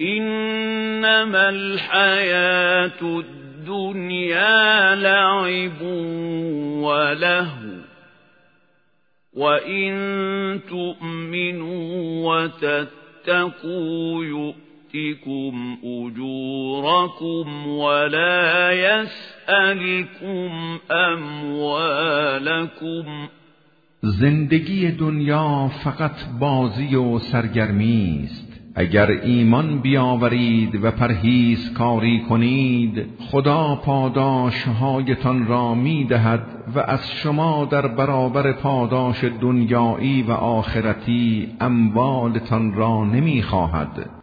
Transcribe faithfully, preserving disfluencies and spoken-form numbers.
إنما الحياة الدنيا لعب ولهو وإن تؤمنوا وتتقوا يؤتكم أجوركم ولا يسألكم أموالكم. زندگی دنیا فقط بازی و سرگرمی است. اگر ایمان بیاورید و پرهیزکاری کنید خدا پاداشهایتان را می دهد و از شما در برابر پاداش دنیایی و آخرتی اموالتان را نمی خواهد.